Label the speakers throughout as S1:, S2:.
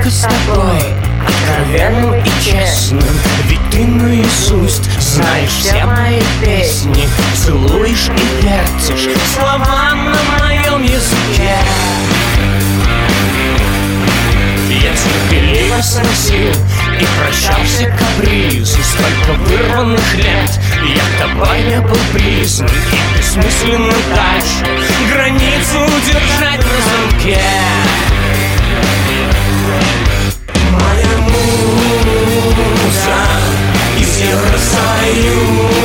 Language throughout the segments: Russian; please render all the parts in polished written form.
S1: только с тобой, откровенным и честным. Ведь ты наизусть знаешь все мои песни, целуешь и вертишь слова на моем языке. Я терпеливо сносил и прощал все капризы. Столько вырванных лет я тобой не был признан, и бессмысленно дальше границу удержать на замке. Моя муза из Евросоюза,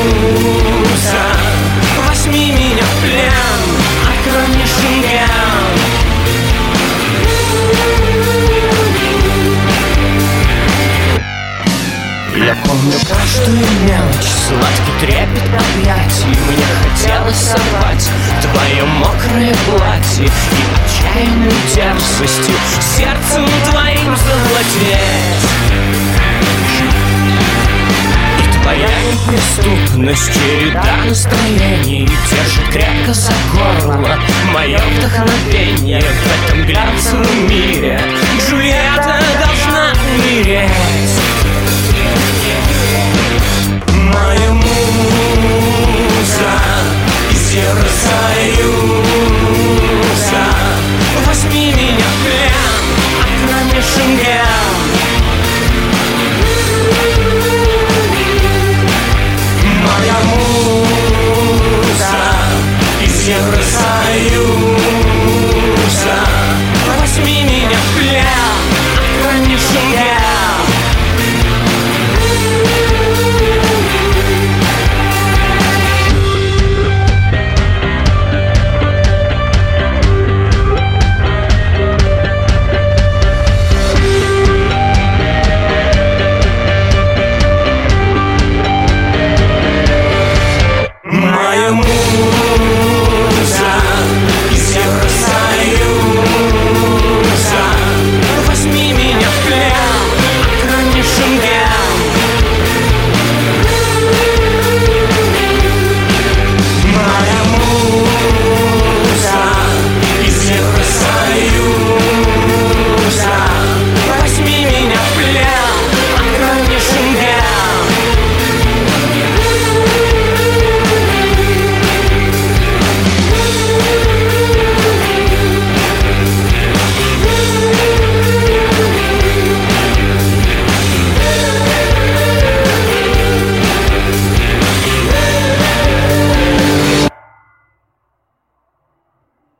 S1: возьми меня в плен, открой мне Шенген. Я помню каждую мелочь, сладкий трепет объятий. Мне хотелось сорвать твое мокрое платье и отчаянной дерзостью сердцем твоим завладеть. И твоя неприступность, череда настроений держит крепко за горло мое вдохновение. В этом глянцевом мире Джульетта должна умереть.